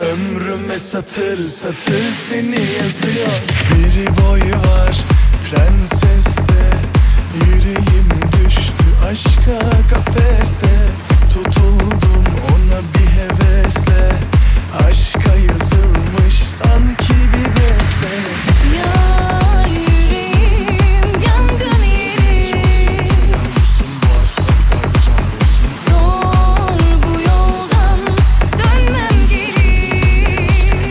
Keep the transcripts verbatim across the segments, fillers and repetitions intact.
ömrüme satır satır seni yazıyor. Bir boyu var prenseste, yüreğim düştü aşka kafeste. Tutuldum ona bir hevesle, aşka yazılmış sanki bir beste. Yar yüreğim yangın yeri, zor bu yoldan dönmem geri.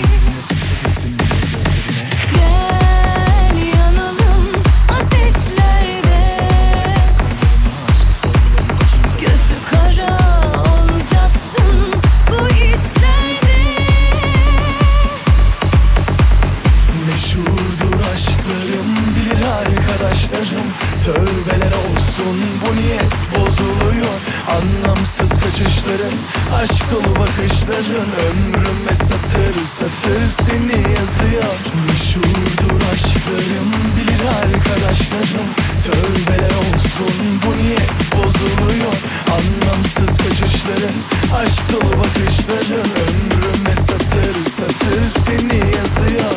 Gel yanalım ateşlerde, gözü kara olacaksın bu işlerde. Meşhurdur aşklarım, bilir arkadaşlarım. Tövbeler olsun, bu niyet bozuluyor. Anlamsız kaçışların, aşk dolu bakışların ömrüme satır satır seni yazıyor. Meşhurdur aşklarım, bilir arkadaşlarım. Tövbeler olsun, bu niyet bozuluyor. Anlamsız kaçışların, aşk dolu bakışların ömrüme satır satır seni yazıyor.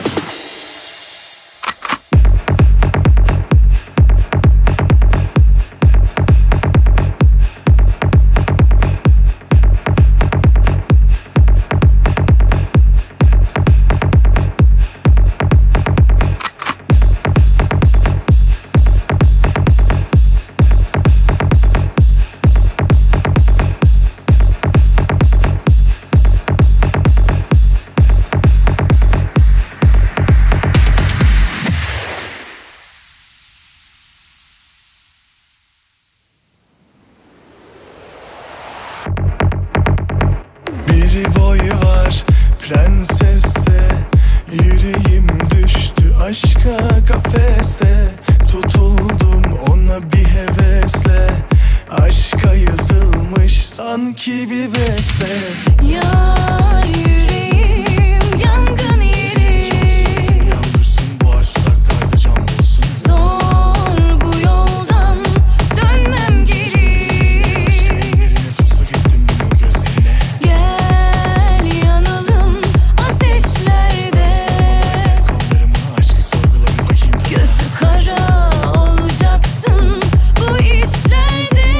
Bir boyu var prenseste, yüreğim düştü aşka kafeste. Tutuldum ona bir hevesle, aşka yazılmış sanki bir beste. Yar yüreğim yangın yeri, Yandırsın bu aşk uzaklarda can bulsun. zor bu yoldan dönmem geri. Ellerine tutsak ettim beni o gözlerine. Gel yanalım ateşlerde, Kollarıma aşkı sorgula bir bakayım da. gözü kara olacaksın bu işlerde.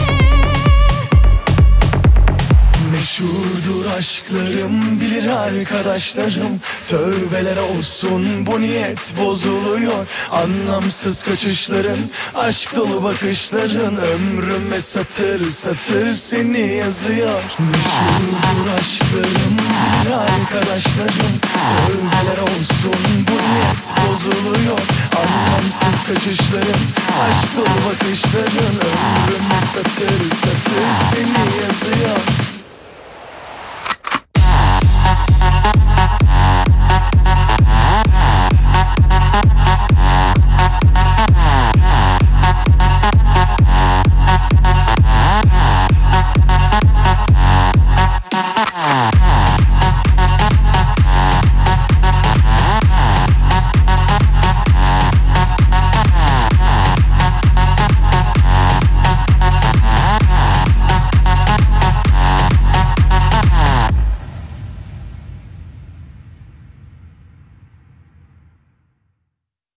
Meşhurdur aşklarım, bilir arkadaşlarım. Tövbeler olsun, bu niyet bozuluyor. Anlamsız kaçışların, aşk dolu bakışların ömrüme satır satır seni yazıyor. Meşhurdur aşklarım, bilir arkadaşlarım. Tövbeler olsun, bu niyet bozuluyor. Anlamsız kaçışların, aşk dolu bakışların ömrüme